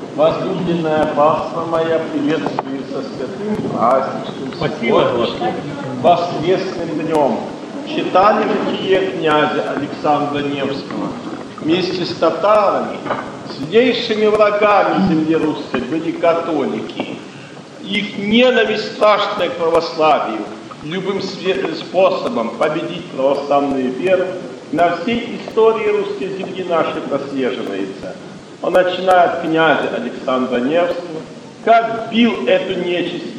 Возлюбленная паства моя, приветствую со святым праздничным, субботним, воскресным днем. Читали житие князя Александра Невского. Вместе с татарами, злейшими врагами земли русской были католики. Их ненависть страшная к православию, любым способом победить православную веру на всей истории русской земли нашей прослеживается. Он начинает от князя Александра Невского, как бил эту нечисть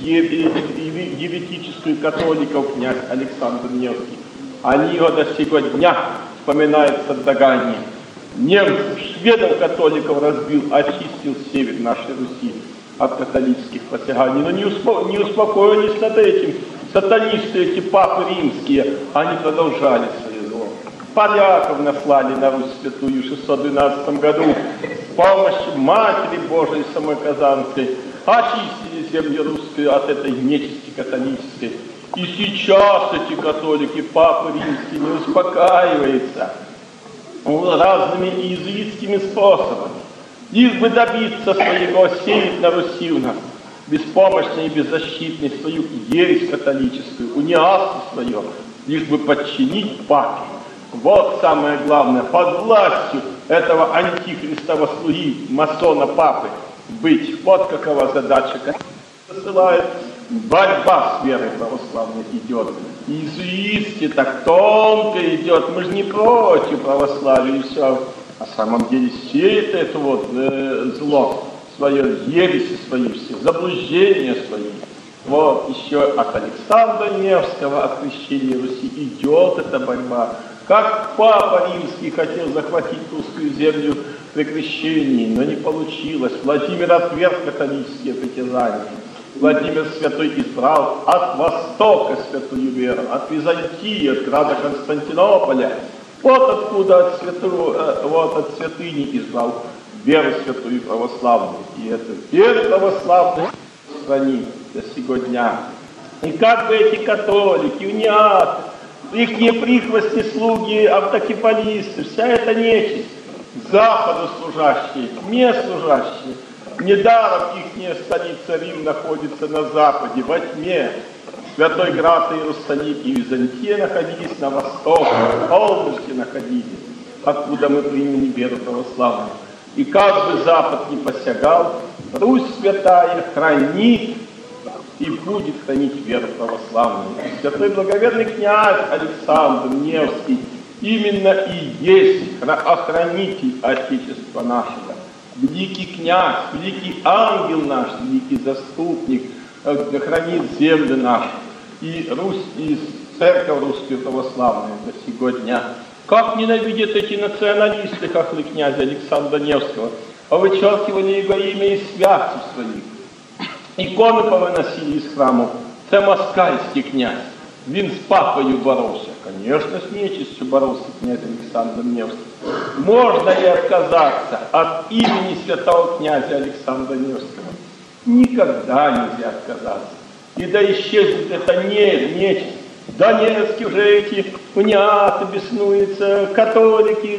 еретическую католиков князь Александр Невский. Они его до сего дня вспоминают с отдаганием. Немцев, шведов, католиков разбил, очистил север нашей Руси от католических посяганий. Но не успокоились над этим сатанисты, эти папы римские, они продолжали свое зло. Поляков наслали на Русь святую в 612 году с помощью Матери Божией самой Казанской, очистили землю русскую от этой нечисти католической. И сейчас эти католики, папы римские, не успокаиваются разными иезуитскими способами. Их бы добиться своего, сеять на Руси у нас беспомощной и беззащитной свою ересь католическую, униатство свое, лишь бы подчинить папе. Вот самое главное, под властью этого антихристова слуги, масона папы быть. Вот какова задача, которую посылает. Борьба с верой православной идет. Иезуитски так тонко идет. Мы же не против православия и все. На самом деле сеет это вот зло, свое ереси свои, все заблуждения свои. Вот еще от Александра Невского, от крещения Руси идет эта борьба. Как папа римский хотел захватить русскую землю при крещении, но не получилось. Владимир отверг католические притязания. Владимир Святой избрал от востока святую веру, от Византии, от града Константинополя. Вот откуда от святыни избрал веру святую православную. И эту веру православную хранит до сего дня. И как бы эти католики, униаты, их прихвостни, слуги, автокефалисты, вся эта нечисть, Западу служащие, не служащие, недаром ихняя столица Рим находится на западе, во тьме. Святой Град, Иерусалим и Византия находились на востоке, полностью находились, откуда мы приняли веру православную. И как бы Запад не посягал, Русь святая хранит и будет хранить веру православную. Святой благоверный князь Александр Невский именно и есть охранитель Отечества нашего. Великий князь, великий ангел наш, великий заступник, хранит землю нашу. И Русь, и церковь русскую православную до сего дня. Как ненавидят эти националисты, хохлы князя Александра Невского, повычеркивали его имя из святцев своих. Иконы повыносили из храмов. Это москальский князь. Він с папою боролся. Конечно, с нечистью боролся князь Александр Невский. Можно ли отказаться от имени святого князя Александра Невского? Никогда нельзя отказаться. И да исчезнет это нечисть. Донецкие уже эти униаты беснуются, католики,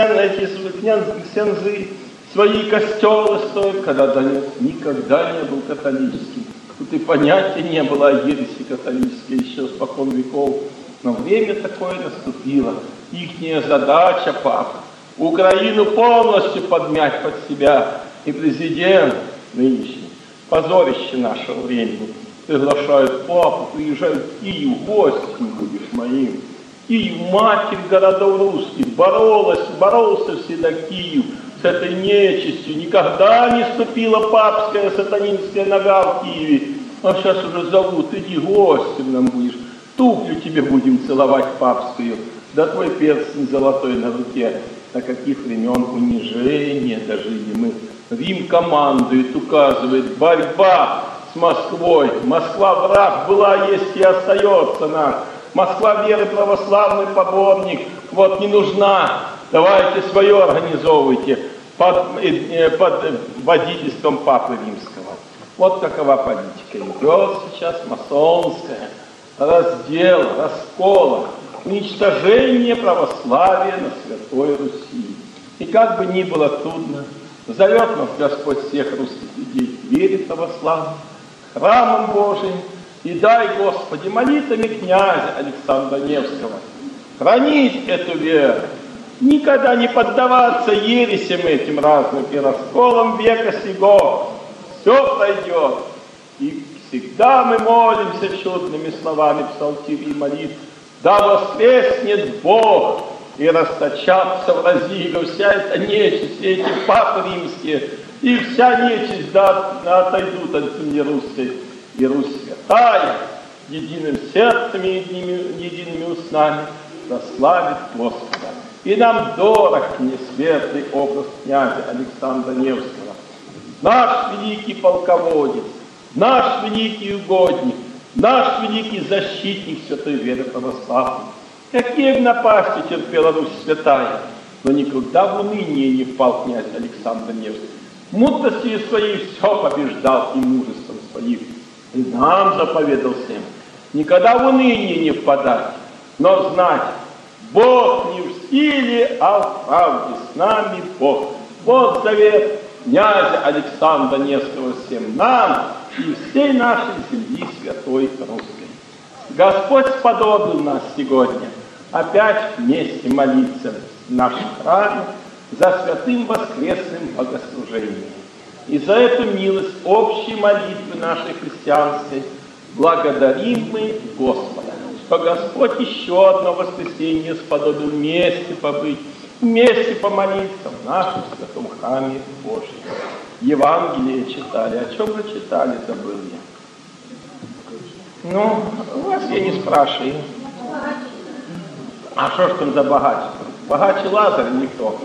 ксензы, свои костелы строят, когда Донецк никогда не был католическим. Тут и понятия не было о ереси католической еще спокон веков. Но время такое наступило. Ихняя задача, папа, Украину полностью подмять под себя. И президент нынешний, позорище нашего времени, приглашают папу, приезжают в Киев, гостем будешь моим. Киев, матерь городов русских, боролся всегда Киев с этой нечистью. Никогда не ступила папская сатанинская нога в Киеве. А сейчас уже зовут, иди гостем нам будешь. Туфлю тебе будем целовать папскую. Да твой перстень золотой на руке. До каких времен унижения дожили мы. Рим командует, указывает, борьба с Москвой. Москва враг была, есть и остается наш. Москва веры православный поборник. Вот не нужна. Давайте свое организовывайте под водительством Папы Римского. Вот какова политика. Идет сейчас масонская. Раздел, раскола, уничтожение православия на Святой Руси. И как бы ни было трудно, Зовет нас Господь всех русских людей к вере православной, храмом Божиим, и дай, Господи, молитвами князя Александра Невского хранить эту веру, никогда не поддаваться ересям этим разным и расколам века сего. Все пройдет. И всегда мы молимся чудными словами псалтири и молитв. Да воскреснет Бог, и расточатся в разигу вся эта нечисть, все эти папы римские, и вся нечисть да отойдут от земли русской, и Русь святая, единым сердцем и едиными устами прославит Господа. И нам дорог несветлый образ князя Александра Невского, наш великий полководец, наш великий угодник, наш великий защитник святой веры православной. Какие напасти терпела Русь святая, но никогда в уныние не впал князь Александр Невский. Мудростью своей все побеждал и мужеством своим. И нам заповедал всем никогда в уныние не впадать, но знать, Бог не в силе, а в правде, с нами Бог. Вот завет князя Александра Невского всем нам и всей нашей земли святой русской. Господь сподобил нас сегодня опять вместе молиться в нашем храме за святым воскресным богослужением. И за эту милость общей молитвы нашей христианской благодарим мы Господа, что Господь еще одно воскресенье сподобил вместе побыть, вместе помолиться в нашем святом храме Божьем. Евангелие читали. О чем вы читали, забыл я. Ну, вас я не спрашиваю. А что ж там за богач? Богач Лазарь никто.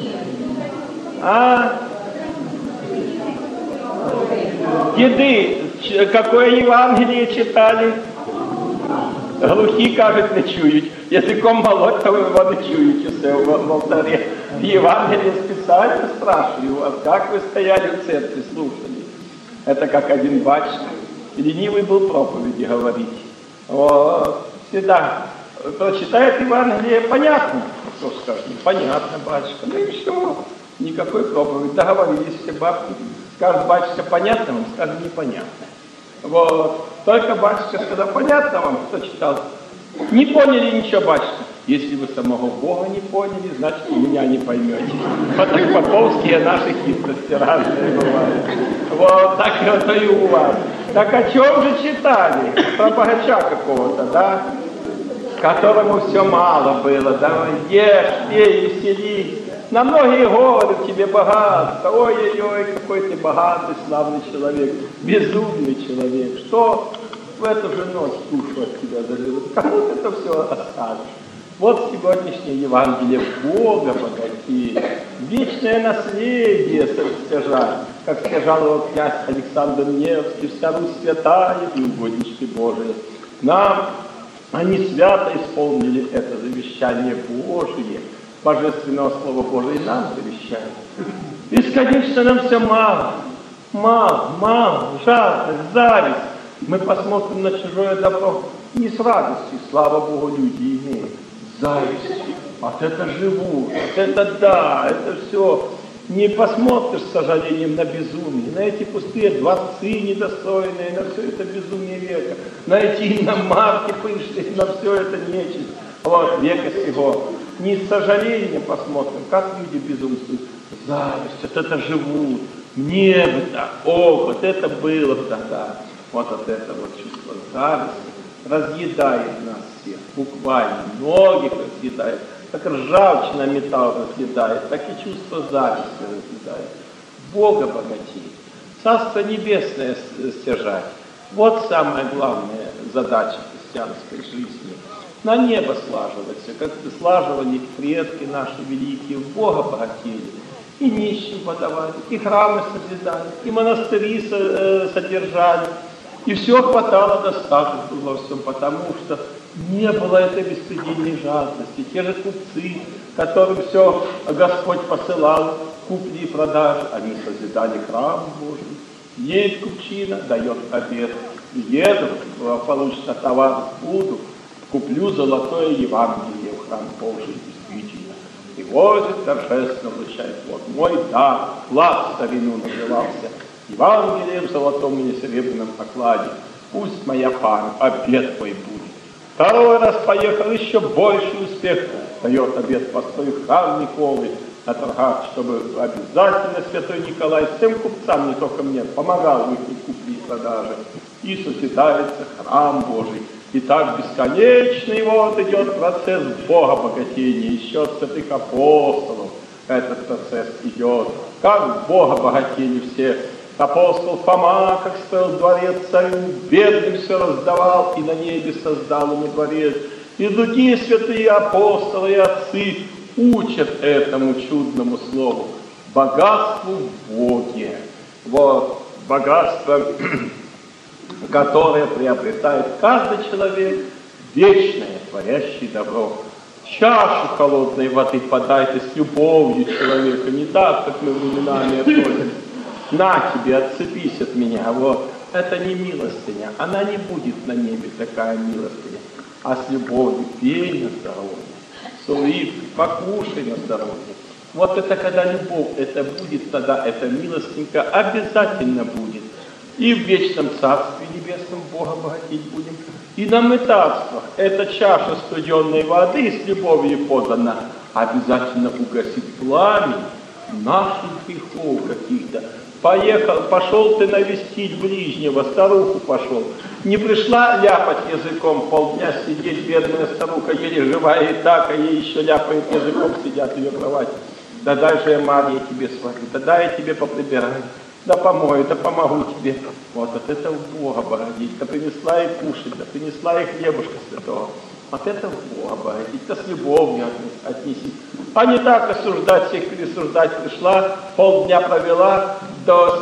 Деды, какое Евангелие читали? Глухі, кажуть, не чують. Язиком молоть, то ви не чуєте все в алтаре. Евангелие специально спрашиваю вас, как вы стояли в церкви, слушали. Это как один батюшка. Ленивый был проповеди говорить. Вот. Всегда прочитает Евангелие, понятно. Что скажет? Понятно, батюшка. Ну и все. Никакой проповеди. Договорились все бабки. Скажет батюшка, понятно вам, скажет непонятно. Вот. Только батюшка сказал, понятно вам, кто читал? Не поняли ничего, батюшка. Если вы самого Бога не поняли, значит, и меня не поймете. Вот так поповские наши хитрости разные бывают. Вот так это и у вас. Так о чем же читали? Про богача какого-то, да? Которому все мало было. Давай, ешь, пей, веселись. На многие говорят тебе богатство. Ой-ой-ой, какой ты богатый, славный человек. Безумный человек. Что в эту же ночь душу от тебя заберут? Кому ты это все оставишь? Вот сегодняшнее Евангелие Бога богатеет. Вечное наследие стяжать, как стяжал его князь Александр Невский, вся Русь святая и угоднички Божие. Нам они свято исполнили это завещание Божие, божественного Слова Божия, и нам завещают. Бесконечно нам все мало, жадность, зависть. Мы посмотрим на чужое добро не с радостью, слава Богу, люди имеют. Зависть. Вот это живут, вот это да, это все. Не посмотришь с сожалением на безумие, на эти пустые дворцы недостойные, на все это безумие века, на эти иномарки пышные, на все это нечисть вот, века сего. Не с сожалением посмотрим, как люди безумствуют. Зависть, вот это живут, мне бы так, вот это было бы тогда. Вот от этого вот чувство зависти разъедает нас всех, буквально, многих разъедает. Как ржавчина металл разъедает, так и чувство зависти разъедает. Бога богатеет, Царство Небесное стяжать. Вот самая главная задача христианской жизни. На небо слаживаться, как слаживали предки наши великие, в Бога богатели. И нищим подавали, и храмы созидали, и монастыри содержали. И все хватало достаточно во всем, потому что не было этой беспредельной жадности. Те же купцы, которым все Господь посылал, купли и продажи, они созидали храм Божий. Есть купчина, дает обет. Еду, получится товар буду, куплю золотое Евангелие в храм Божий, действительно. привозит, торжественно вручает. Вот мой дар, клад в старину назывался, Евангелием в золотом или серебряном окладе. Пусть моя пара, обед твой будет. Второй раз поехал, еще больший успех дает обед построить храм Николы на торгах, чтобы обязательно святой Николай всем купцам, не только мне, помогал в их купле и продаже. И созидается храм Божий. И так бесконечный вот идет процесс Бога богатения, еще от святых апостолов этот процесс идет. Как Бога богатели все. Апостол Фома, как строил дворец царю, бедным все раздавал, и на небе создал ему дворец. И другие святые апостолы и отцы учат этому чудному слову. Богатству в Боге. Вот богатство, которое приобретает каждый человек, вечное, творящее добро. Чашу холодной воды подайте с любовью человека, не так, как мы временами относимся. На тебе, отцепись от меня. Вот. Это не милостыня. Она не будет на небе такая милостыня. А с любовью пей на здоровье. С улыбкой покушай на здоровье. Вот это когда любовь, это будет, тогда эта милостинка обязательно будет. И в вечном Царстве Небесном Бога богатить будем. И на мытарствах эта чаша студенной воды с любовью подана обязательно угасит пламя наших грехов каких-то. Пошел ты навестить ближнего, старуху пошел. Не пришла ляпать языком, полдня сидеть, бедная старуха, еле живая и так, а ей еще ляпает языком, сидят в ее кровати. Да дай же я, Марья, тебе сварю, да дай я тебе поприбираю, да помою, да помогу тебе. Вот от этого Бога богатить, да принесла и кушать, да принесла и хлебушка святого. Вот это Бога богатить, да с любовью отнеси. А не так осуждать, всех пересуждать пришла, полдня провела, до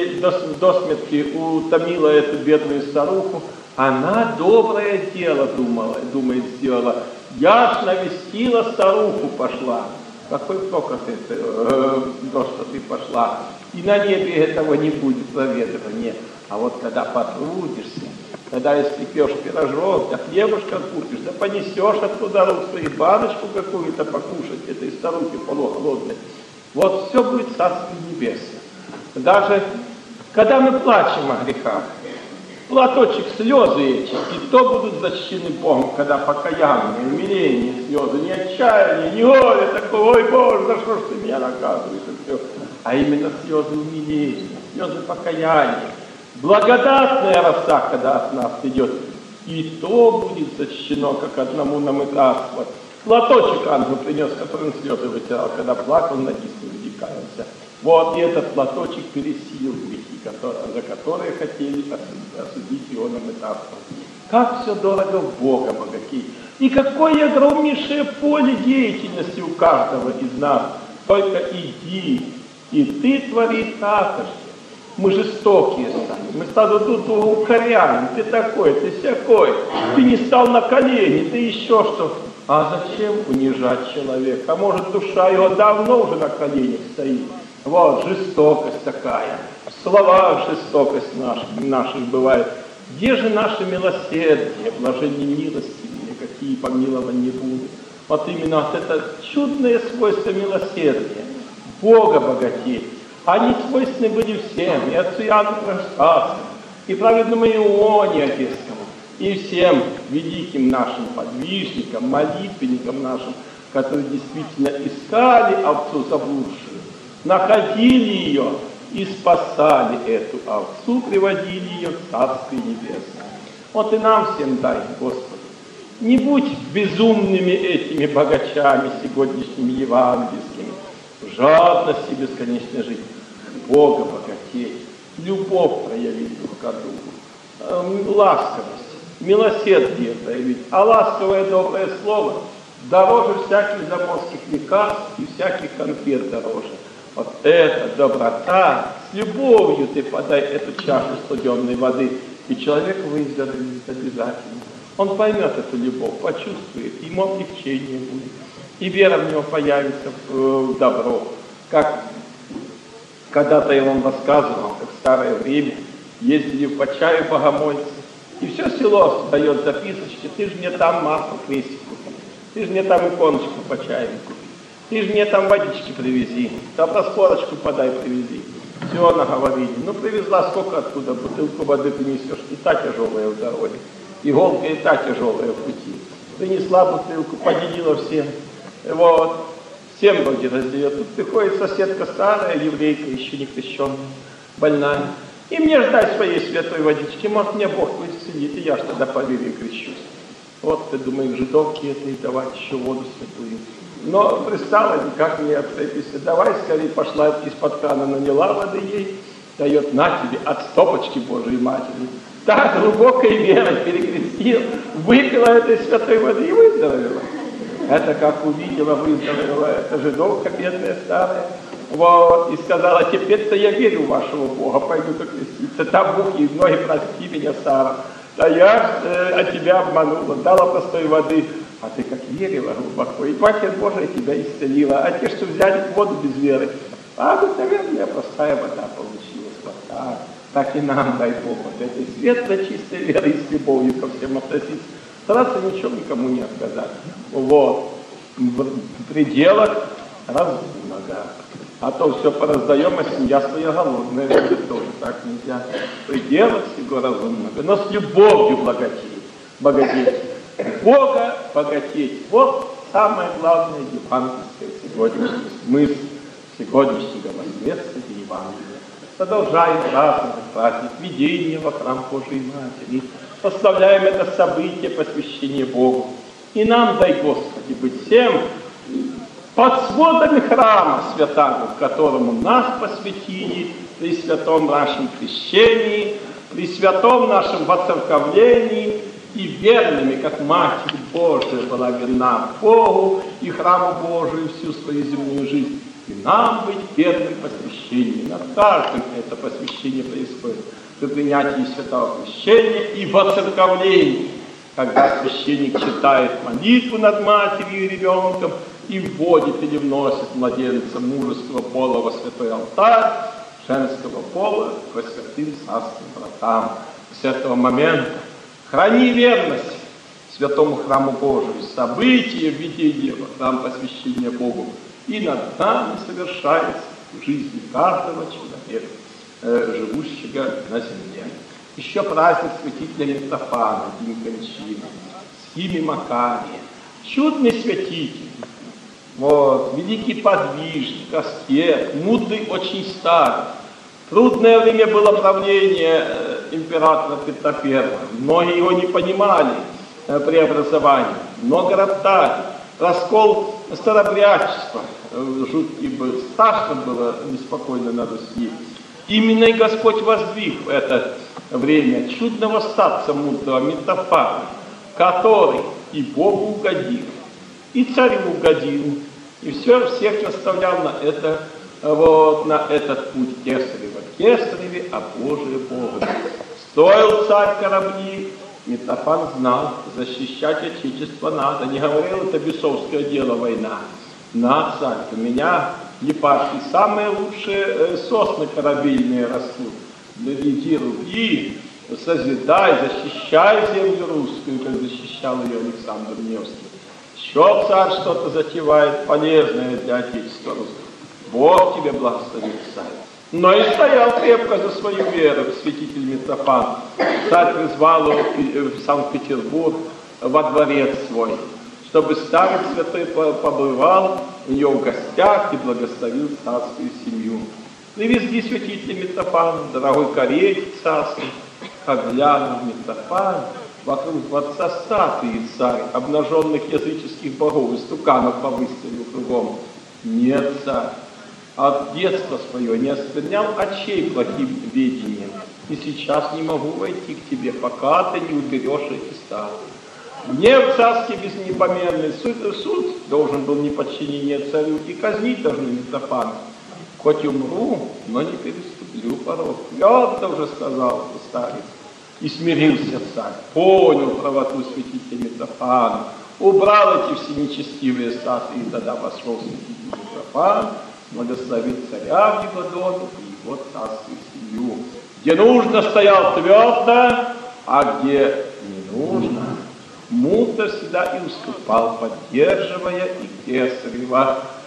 смерти утомила эту бедную старуху. Она доброе дело думает, сделала. Я ж навестила старуху пошла. Какой прок от этого, что ты пошла? И на небе этого не будет проветривания. А вот когда потрудишься, когда испекешь пирожок, да хлебушка купишь, да понесешь оттуда руку и баночку какую-то покушать этой старухи полухолодной, вот все будет Царствие Небесное. Даже когда мы плачем о грехах, платочек слезы эти, и то будут защищены Богом, когда покаяние, умиление, слезы, не отчаяние, не горе такое, ой Боже, за что ж ты меня наказываешь, и все. А именно слезы умиления, слезы покаяния. Благодатная роса, когда от нас идет, и то будет защищено, как одному на мытарство. Платочек ангел принес, которым слезы вытирал, когда плакал, на исповеди каялся. Вот и этот платочек пересилил грехи, за которые хотели осудить его на мытарство. Как все дорого в Бога богатей. И какое огромнейшее поле деятельности у каждого из нас. Только иди, и ты твори также. Мы жестокие стали, мы сразу тут укоряем, ты такой, ты сякой, ты не стал на колени, ты еще что. А зачем унижать человека? А может, душа его давно уже на коленях стоит. Вот, жестокость такая, в словах жестокость наших бывает. Где же наше милосердие, блажение милостивые, какие помилования будут? Вот именно вот это чудное свойство милосердия, Бога богатей. Они свойственны были всем, и отцу Иоанну Кронштадтскому, и праведному Ионе Одесскому, и всем великим нашим подвижникам, молитвенникам нашим, которые действительно искали овцу заблудшую, находили ее и спасали эту овцу, приводили ее в Царствие Небесное. Вот и нам всем дай, Господи. Не будь безумными этими богачами сегодняшними евангельскими, в жадности бесконечно жить, Бога богатей, любовь проявить друг к другу, ласковость, милосердие проявить, а ласковое доброе слово дороже всяких заморских лекарств и всяких конфет дороже. Вот эта доброта, с любовью ты подай эту чашу студенной воды, и человек выздоровеет обязательно. Он поймет эту любовь, почувствует, ему облегчение будет. И вера в него появится в добро. Как когда-то я вам рассказывал, как в старое время ездили в Почаю богомольцы, и все село дает записочки: ты же мне там Марку крестик купи, ты же мне там иконочку Почаеву купи. Ты же мне там водички привези, там распорочку подай, привези. Все наговорили. Ну, привезла, сколько откуда бутылку воды принесешь, и та тяжелая в дороге. Иголка и та тяжелая в пути. Принесла бутылку, поделила всем. Вот. Всем вроде раздает. Тут приходит соседка старая, еврейка, еще не крещенная, больная. И мне ждать своей святой водички. Может, мне Бог исцелит, и я ж тогда поверю и крещусь. Вот ты думаешь, жидовки этой давать еще воду святую. Но пристала никак не обстоятельства. Давай скорее пошла из-под крана, наняла воды ей, дает на тебе от стопочки Божией Матери. Так глубокой верой перекрестил, выпила этой святой воды и выздоровела. Это как увидела, выздоровела эта жидовка бедная старая. Вот, и сказала, теперь-то я верю в вашего Бога, пойду-ка креститься. Там Бог ей в ноги, прости меня, Сара. А я тебя обманула, дала простой воды. А ты как верила глубоко, и Матерь Божия тебя исцелила. А те, что взяли воду без веры, обыкновенная простая вода получилась. Вот так и нам, дай Бог, вот этой светлой, чистой веры и с любовью ко всем относиться. Стараться ничего никому не отказать. Вот. В пределах разумного. А то все пораздаем, а семья своя голодная. Это тоже так нельзя. В пределах всего разумного. Но с любовью богатеть. Бога богатеть. Вот самое главное евангельское сегодняшний смысл сегодняшнего воскресного Евангелия. Продолжаем праздновать праздник введения во храм Божией Матери. Прославляем это событие посвящения Богу. И нам, дай Господи, быть всем под сводами храма святаго, которому нас посвятили при святом нашем крещении, при святом нашем воцерковлении, и верными, как Матерь Божия была верна Богу и храму Божию всю свою земную жизнь. И нам быть верным посвящением. Над каждым это посвящение происходит при принятии святого крещения и воцерковлении, когда священник читает молитву над матерью и ребенком и вводит или вносит младенца мужеского пола во святой алтарь, женского пола во святым царским вратам. С этого момента храни верность святому храму Божию, события введения во храм посвящения Богу, и над нами совершается в жизни каждого человека, живущего на земле. Еще праздник святителя Митрофана, день кончины, Схиме Макария, чудный святитель, вот, великий подвижник, аскет, мудрый, очень старый. Трудное время было правление императора Петра I. Многие его не понимали преобразования, много роптали. Раскол старобрячества жуткий был, страшно было неспокойно на Руси. Именно и Господь воздвиг в это время чудного старца мудрого Митрофана, который и Богу угодил, и царю угодил, и всех наставлял на этот путь кесарева. Кесареве, а Божие Богу. Строил царь корабли, Митрофан знал, защищать отечество надо. Не говорил, это бесовское дело, война. На, царь, у меня епархии самые лучшие сосны корабельные растут. Иди руби, созидай, защищай землю русскую, как защищал ее Александр Невский. Еще царь что-то затевает полезное для отечества русского. Бог тебе благословит, царь. Но и стоял крепко за свою веру святитель Митрофан. Царь призвал его в Санкт-Петербург во дворец свой, чтобы старый святой побывал у него в гостях и благословил царскую семью. Привезли святителя Митрофана, дорогой карете царской, как глянул Митрофан, вокруг дворца статуи царь, обнаженных языческих богов, истуканов повыставил кругом. Нет, царь, от детства своего не осквернял очей плохим ведением, и сейчас не могу войти к тебе, пока ты не уберешь эти статуи. Гнев царский безнепомерный, суд должен был неподчинение царю, и казнить должны Митрофана. Хоть умру, но не переступлю порог. Твердо уже сказал старец. И смирился царь, понял правоту святителя Митрофана, убрал эти все нечестивые статуи, и тогда вошел святитель Митрофан, благословил царя в его доме и его царскую семью. Где нужно, стоял твердо, а где не нужно, мудро всегда и уступал, поддерживая и кесарева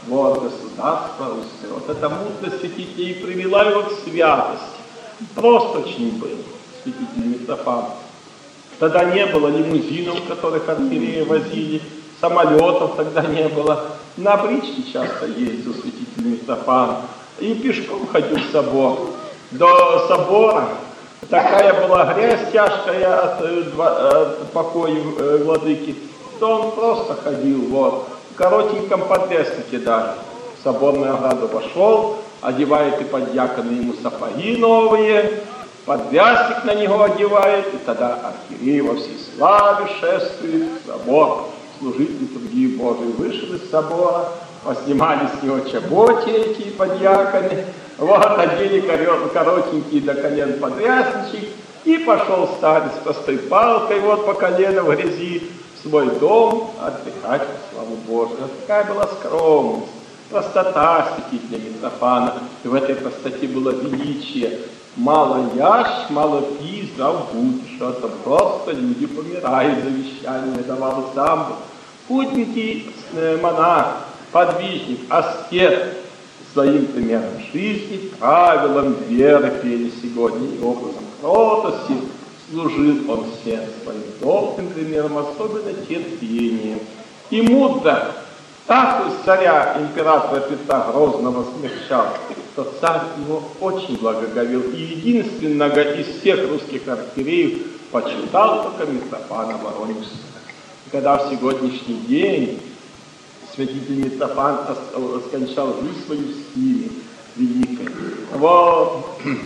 вот государство русское. Вот эта мудрость святителей привела его к святости. Просто очень был святитель Митрофан. Тогда не было лимузинов, в которых архиереи возили, самолетов тогда не было. На бричке часто ездил святитель Митрофан. И пешком ходил в собор. До собора такая была грязь тяжкая от покоя владыки, то он просто ходил, вот, в коротеньком подвеснике даже. В соборную ограду пошел, одевает и подьяконы ему сапоги новые, подвязник на него одевает, и тогда архиерей во всей славе шествует в собор. Служители другие Божии вышел из собора, поснимали с него чоботи эти подьяконы, вот, одели коротенький до колен подвязничек, и пошел старец с простой палкой, вот, по колено в грязи, в свой дом отдыхать по славу Божию. Вот такая была скромность, простота святителя Митрофана, и в этой простоте было величие. Мало яшь, мало пи, здрав будешь, а то просто люди помирают, завещание давал сам. Путники, монах, подвижник, аскет, своим примером жизни, правилам веры пели сегодня и образом кротости, служил он всем своим добрым примером, особенно терпением. И мудро так царя императора Петра Грозного смягчал, что царь его очень благоговел, и единственного из всех русских архиереев почитал только Митрофана Воронежского. Когда в сегодняшний день святитель Митрофан скончал жизнь свою в Симе великой, вот,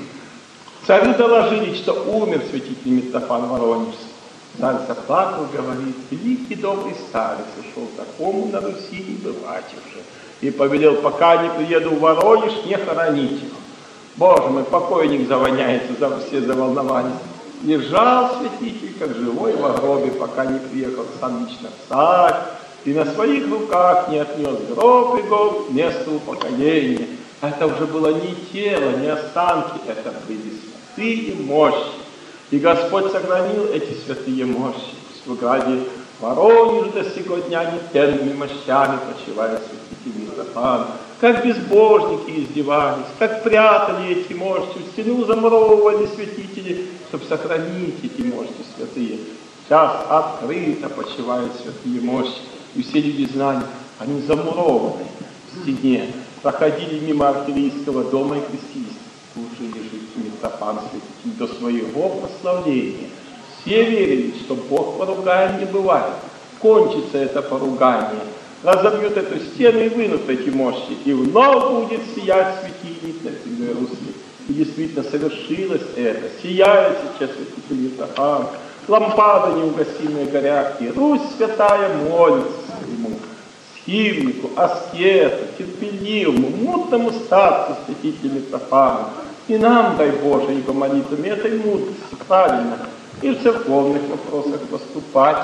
царю доложили, что умер святитель Митрофан Воронежский. Царь заплакал, говорит: великий добрый старец ушел, такому на Руси не бывать уже. И повелел: пока не приеду в Воронеж, не хоронить его. Боже мой, покойник завоняется, все заволновались. Лежал святитель, как живой в гробе, пока не приехал сам лично царь, и на своих руках не отнес гроб его к месту упокоения. Это уже было не тело, не останки, это были святые мощи. И Господь сохранил эти святые мощи. В граде Воронеж до сего дня нетленными мощами почивает святитель Митрофан. Как безбожники издевались, как прятали эти мощи, в стену замуровывали святители, чтобы сохранить эти мощи святые. Сейчас открыто почивают святые мощи. И все люди знали, они замурованы в стене, проходили мимо архиерейского дома и крестились. Служили жить Митрофан святитель до своего прославления. Все верили, что Бог поругаем не бывает. Кончится это поругание, разобьют эту стену и вынут эти мощи, и вновь будет сиять светильник на земле русской. И действительно совершилось это. Сияет сейчас святитель Митрофан, лампады неугасимые горят, и Русь святая молится ему, схимнику, аскету, терпеливому, мудрому старцу святителю Митрофану. И нам, дай Боже, ибо молитвами этой мудрости правильно и в церковных вопросах поступать,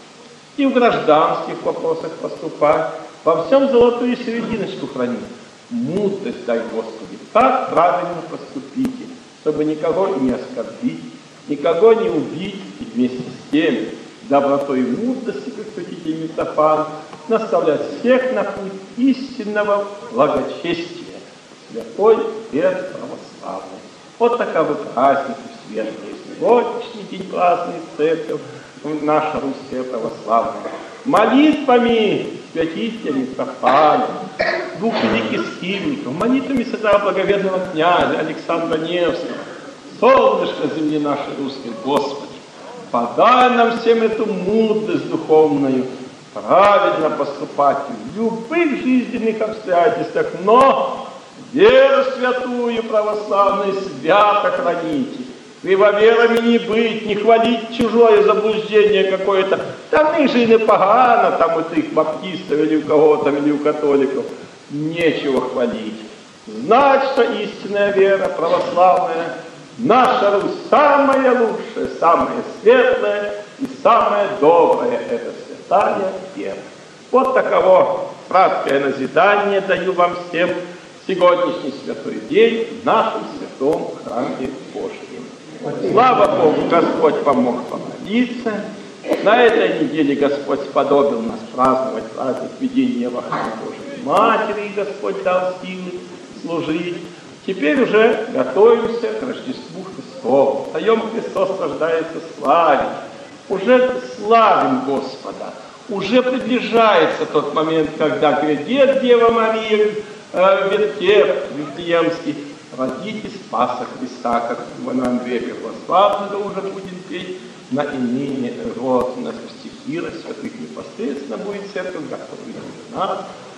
и в гражданских вопросах поступать, во всем золотую серединочку хранить. Мудрость дай Господи, как правильно поступите, чтобы никого не оскорбить, никого не убить, и вместе с тем добротой и мудростью, как святитель Митрофан, наставлять всех на путь истинного благочестия, святой веры православной. Вот таковы праздники светлые. Сегодняшний день празднует церковь, наша русская православная. Молитвами святителя Митрофана, двух великих схимников, молитвами святого благоверного князя Александра Невского, солнышко земли нашей русской, Господи, подай нам всем эту мудрость духовную, правильно поступать в любых жизненных обстоятельствах, но веру святую православную свято храните. Кривоверами не быть, не хвалить чужое заблуждение какое-то. Там их же и непогано, там у тих баптистов или у кого там, или у католиков. Нечего хвалить. Знать, что истинная вера православная, наша Русь самая лучшая, самая светлая и самая добрая. Это святая вера. Вот таково краткое назидание даю вам всем сегодняшний святой день в нашем святом храме Божьем. Слава Богу, Господь помог помолиться. На этой неделе Господь сподобил нас праздновать праздник введения во храм Божий Матери Господь дал силы служить. Теперь уже готовимся к Рождеству Христову. Встаем, Христос рождается, славим. Уже славим Господа. Уже приближается тот момент, когда грядет Дева Мария в вертеп Вифлеемский. Родите Спаса Христа, как на Андрея Первославного уже будем петь, на имени род, на стихира святых непосредственно будет церковь, готовить нас.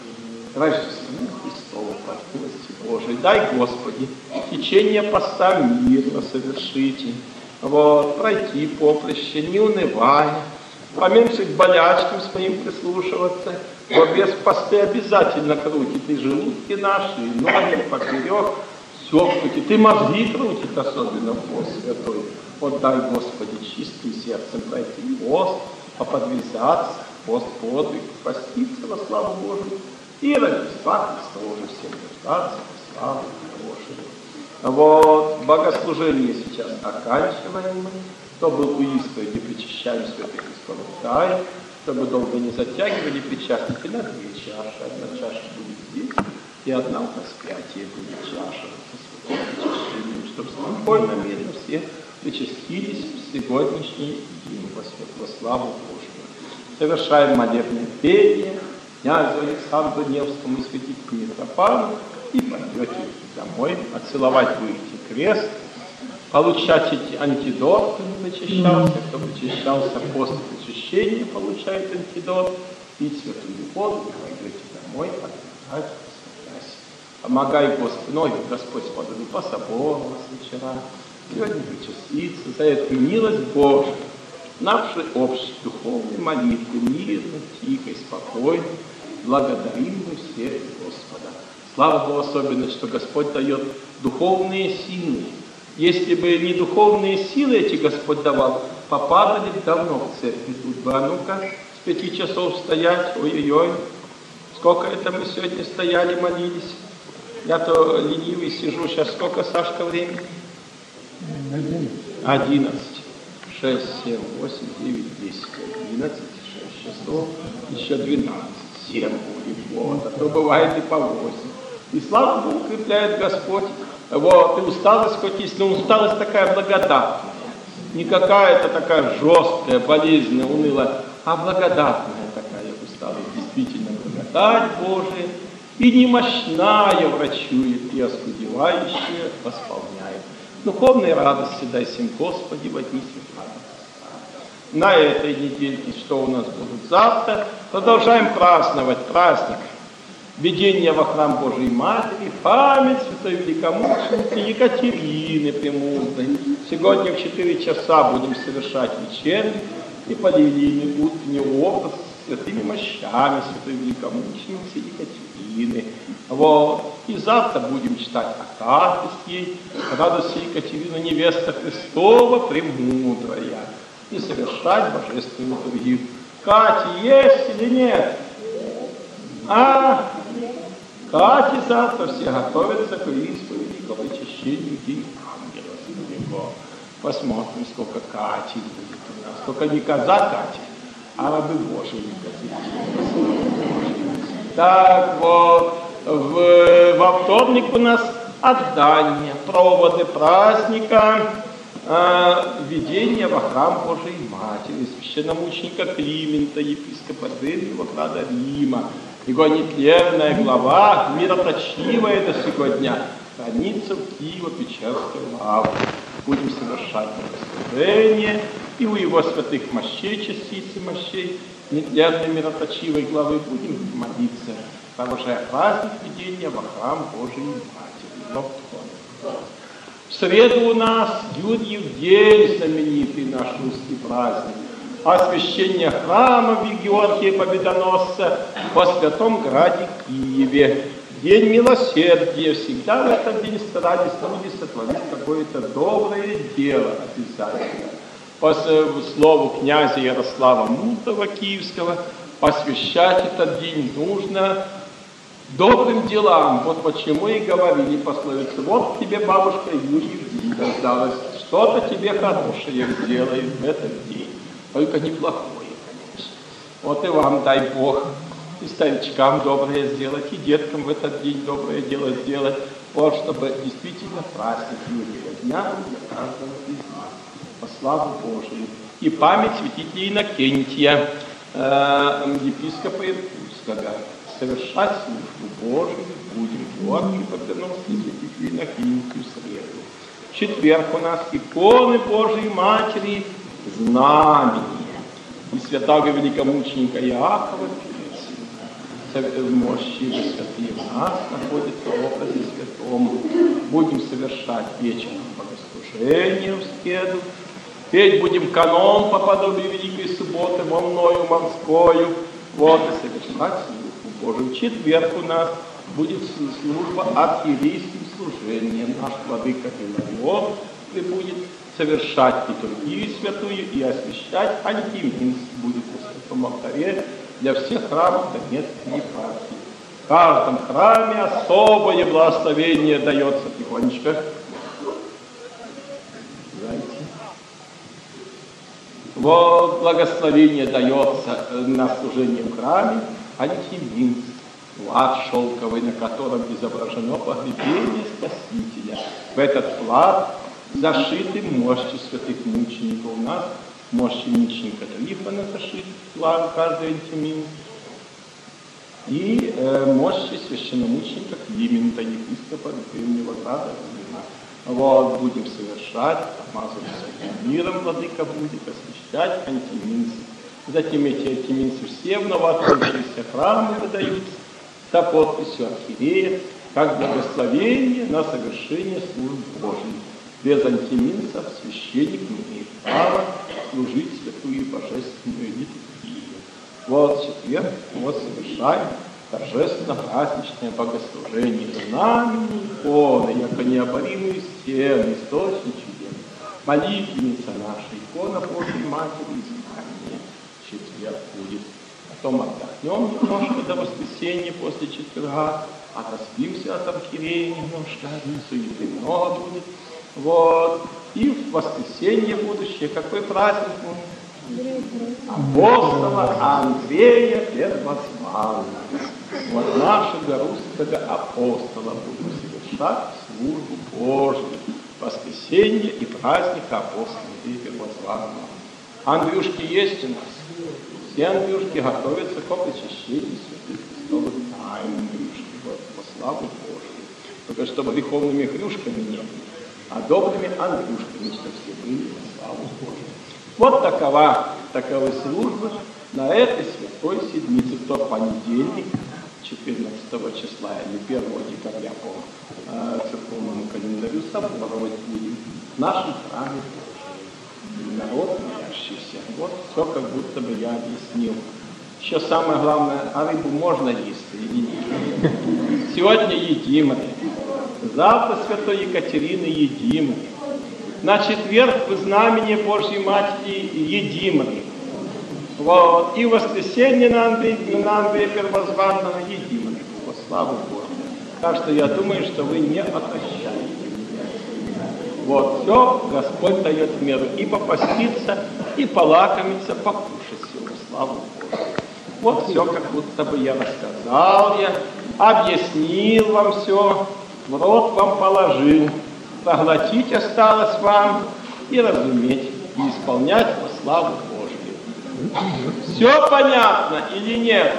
Рождеству Христову по милости Божией. Дай, Господи, течение поста мирно совершите. Вот, пройти поприще, не унывая, поменьше к болячкам своим прислушиваться. Вот без посты обязательно крутит и желудки наши, и ноги поперек, все крутит. И мозги крутит, особенно в пост святой. Вот дай, Господи, чистым сердцем пройти пост, поподвязаться, пост подвиг, проститься во славу Божию. И Рождества Христова уже всем рождаться, славу Божию. Вот, богослужение сейчас оканчиваем мы. Кто был у исповеди, причащаем святых Христовых тай, чтобы долго не затягивали причастники на 2 чаши. Одна чаша будет здесь, и одна у распятия будет чаша со святым причащением, чтобы спокойно, мирно все причастились в сегодняшний день во славу Божию. Совершаем молебное пение князю Александру Невскому и святителю Митрофану, и пойдете домой, отцеловать будете крест, получать эти антидоты, кто причащался, кто причащался после причащения, получает антидот, пить святую воду, и пойдете домой, отдыхать, святась. Помогай, Господи, ноги Господь подали по собору вчера, сегодня причаститься за эту милость Божию, нашей общей духовной молитвы, мирной, тихой, спокойной, благодарим мы все Господа. Слава Богу, особенно, что Господь дает духовные силы. Если бы не духовные силы эти Господь давал, попадали бы давно в церковь. Тут бы, а ну-ка, с 5 часов стоять, ой-ой-ой, сколько это мы сегодня стояли, молились. Я-то ленивый сижу, сейчас сколько, Сашка, времени? 11. 6, 7, 8, 9, 10, 11, 6 часов, еще 12, 7 будет, вот, а то бывает и по 8. И слава Богу, укрепляет Господь. Вот, и усталость хоть есть, но усталость такая благодатная. Не какая-то такая жесткая, болезненная, унылая, а благодатная такая усталость. Действительно, благодать Божия. И немощная врачует, и оскудевающая восполняет. Духовной радости дай всем Господи в одни святая. На этой недельке, что у нас будет завтра, продолжаем праздновать праздник введения во храм Божией Матери, память святой великомученицы Екатерины Премудрой. Сегодня в 4 часа будем совершать вечерний и полилийный утренний образ с святыми мощами святой великомученицы Екатерины. Вот. И завтра будем читать акафист ей, радуйся, Екатерина, невеста Христова, премудрая, и совершать божественную литургию. Катя есть или нет? А Катя завтра все готовятся к исповеди, к причащению день ангела своего. Посмотрим, сколько Кати будет у нас. Только не коза Катя, а рабы Божьи Екатерины. Так вот, во вторник у нас отдание, проводы праздника, введение во храм Божией Матери, священномученика Климента, епископа Древнего града Рима. Его нетленная глава, мироточивая до сего дня, хранится в Киево-Печерской лавре. Будем совершать богослужение, и у его святых мощей, частицы мощей, нетленной мироточивой главы будем молиться, провожая праздник введения во храм Божией Матери. В среду у нас Юрьев день, знаменитый наш русский праздник, освящение храма Георгия Победоносца во Святом Граде Киеве. День милосердия. Всегда в этот день старались люди сотворить какое-то доброе дело обязательно. По слову князя Ярослава Мудрого Киевского, посвящать этот день нужно добрым делам. Вот почему и говорили пословицы: вот тебе, бабушка, Юрьев день раздалась, что-то тебе хорошее сделает в этот день. Только неплохое, конечно. Вот и вам дай Бог и старичкам доброе сделать, и деткам в этот день доброе дело сделать, вот, чтобы действительно праздник Юрьева дня был для каждого из нас, по славу Божию. И память святителя Иннокентия, епископа Иркутского, совершать службу Божию будем. Георгий подвернулся святителю Иннокентию в среду. В четверг у нас иконы Божией Матери, знамения. И святого великомученика Иакова мощи святые в нас находятся в образе святом. Будем совершать вечером богослужение в скеду. Петь будем канон по подобию Великой Субботы, во мною морскою. Вот, и совершать службу Божию. В четверг у нас будет служба архиерейским служением. Наш владыка Иларион будет совершать литургию святую и освящать антиминс будет на святом алтаре для всех храмов Донецкой епархии. В каждом храме особое благословение дается. Тихонечко. Вот благословение дается на служение в храме антиминс, флаг шелковый, на котором изображено погребение Спасителя. В этот флаг зашиты мощи святых мучеников. У нас мощи мученика Трифона зашит флаг каждый антиминс. И мощи священномученика Климента, епископа Древнего Града. Вот, будем совершать, помазывать святым миром, владыка будет освящать антиминсы. Затем эти антиминсы все в новооткрывшиеся храмы выдаются за подписью архиерея, как благословение на совершение служб Божьей. Без антиминсов священник не имеет права служить святую божественную литургию. Вот в четверг мы совершаем торжественно праздничное богослужение. Знамени иконы, яко необоримые стены, источник чудес. Молитвенница наша, икона Божьей Матери, знамение. Четверг будет. Потом отдохнем немножко до воскресенья после четверга, отоспимся от архиерея немножко, суеты много будет. Вот. И в воскресенье будущее, какой праздник? Апостола Андрея Первозванного. Вот нашего русского апостола будем совершать службу Божию. Воскресенье и праздник апостола Андрея Первозванного. Андрюшки есть у нас. Все Андрюшки готовятся к причащению святых Христовых тайн. Андрюшки, вот, во славу Божию. Только чтобы греховными хрюшками не были, а добрыми Андрюшками, чтобы все были во славу Божию. Вот таковы службы на этой святой седмице, в тот понедельник, 14 числа или 1 декабря по церковному календарю соборовать будем в нашем храме Божьем. Народ молящийся. Вот все, как будто бы я объяснил. Еще самое главное, а рыбу можно есть или нет? Сегодня едим рыбу. Завтра святой Екатерины едим рыбу. На четверг в знамение Божьей Матери едим рыбу. Вот. И в воскресенье на Андрея Первозванного едим рыбу. Во славу Божию. Так что я думаю, что вы не отощаете. Вот, все Господь дает в меру. И попаститься, и полакомиться, покушать все. Во славу Божию. Вот все, как будто бы я рассказал, я объяснил вам все, в рот вам положил. Проглотить осталось вам и разуметь, и исполнять во славу Божию. Все понятно или нет?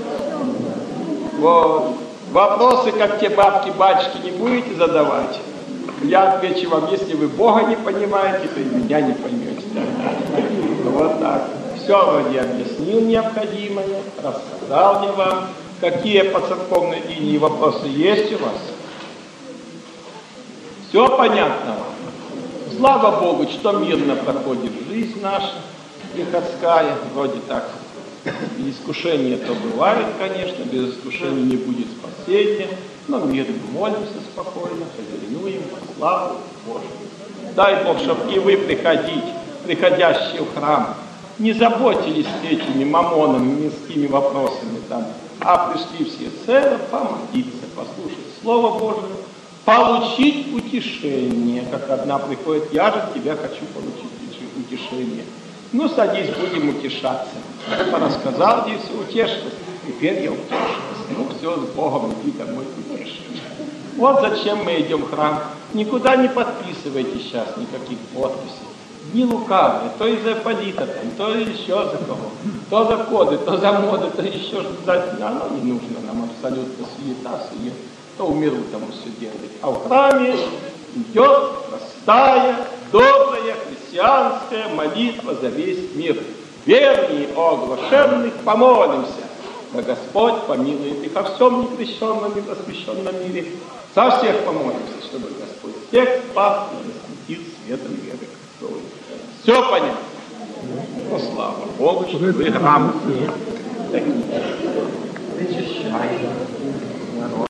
Вот. Вопросы, как те бабки, батюшки, не будете задавать? Я отвечу вам, если вы Бога не понимаете, то и меня не поймете. Вот так. Все вроде объяснил необходимое, рассказал я вам. Какие по церковной линии вопросы есть у вас? Все понятно вам? Слава Богу, что мирно проходит жизнь наша приходская. Вроде так. Искушения то бывает, конечно, без искушений не будет спасения. Но мирно молимся спокойно, повинуем во славу Божию. Дай Бог, чтобы и вы, приходящие в храм, не заботились этими мамонами, мирскими вопросами там, а пришли все цело помолиться, послушать Слово Божие, получить утешение. Как одна приходит, я же от тебя хочу получить утешение. Ну, садись, будем утешаться. Рассказал, здесь утешилась. Теперь я утешилась. Ну все, с Богом, иди домой, утешишь. Вот зачем мы идем в храм. Никуда не подписывайте сейчас никаких подписей. Дни лукавые, то из-за полита, то еще за кого. То за коды, то за моды, то еще что-то. Оно не нужно нам абсолютно суета. То умеру тому все делать. А в храме идет простая, добрая христианская молитва за весь мир. Вернее, о оглашенных помолимся. Да Господь помилует их о всем некрещенном и просвещенном мире. Со всех помолимся, чтобы Господь всех спас и осветил светом веры Христовой. Все понятно? Ну, слава Богу, что вы грамотные.